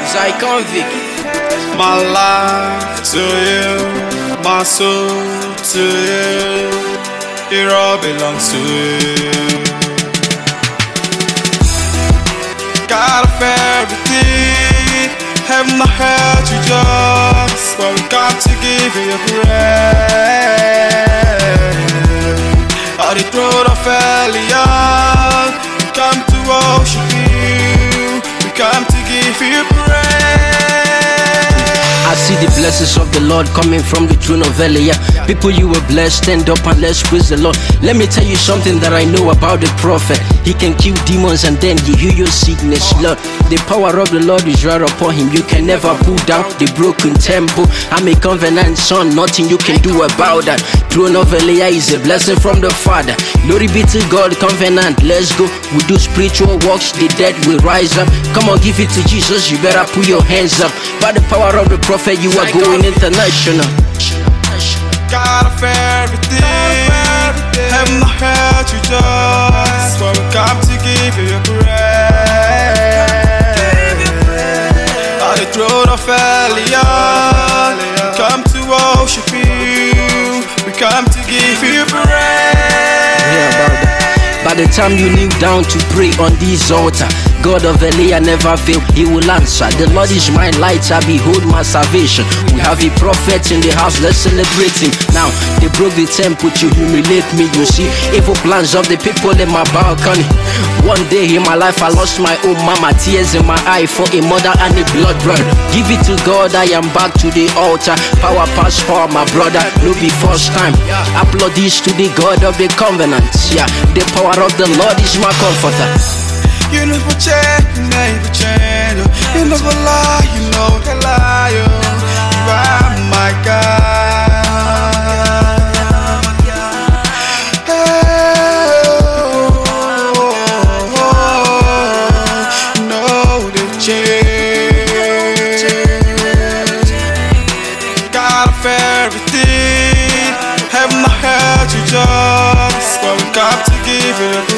Zai Convict. My life to you, my soul to you, it all belongs to you. God of everything, heaven and earth rejoice when we come to give you praise. On the throne of Elion, we come to worship you, we come to give you praise. I see the blessings of the Lord coming from the throne of Eliah. People, you were blessed, stand up and let's praise the Lord. Let me tell you something that I know about the prophet. He can kill demons and then he heal your sickness, Lord. The power of the Lord is right upon him. You can never pull down the broken temple. I'm a covenant son, nothing you can do about that. Throne of Eliah is a blessing from the Father. Glory be to God, covenant, let's go. We do spiritual works, the dead will rise up. Come on, give it to Jesus, you better put your hands up. By the power of the prophet, you are going international. God of everything, heaven and earth rejoice when we come to give you praise. On the throne of Elion, we come to worship you, we come to give you praise. Yeah, about that. By the time you kneel down to pray on this altar, God of Eliah never fail, he will answer. The Lord is my light, I behold my salvation. We have a prophet in the house, let's celebrate him. Now, they broke the temple to humiliate me. You see, evil plans of the people in my balcony. One day in my life, I lost my own mama. Tears in my eye for a mother and a blood brother. Give it to God, I am back to the altar. Power pass for my brother, no be first time. Applaud this to the God of the covenant. Yeah, the power of the Lord is my comforter. You never change, you never change. You never lie, you know the lie. You are my God. No, the change. God of everything, heaven and earth rejoice when we come to give you